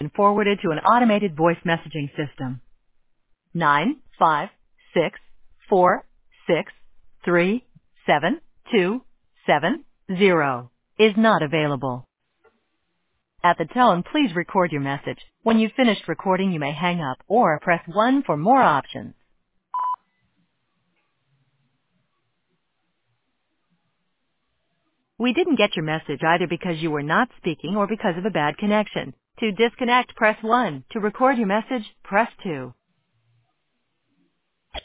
been forwarded to an automated voice messaging system. 95646372770 is not available. At the tone, please record your message. When you've finished recording, you may hang up or press 1 for more options. We didn't get your message either because you were not speaking or because of a bad connection. To disconnect, press 1. To record your message, press 2.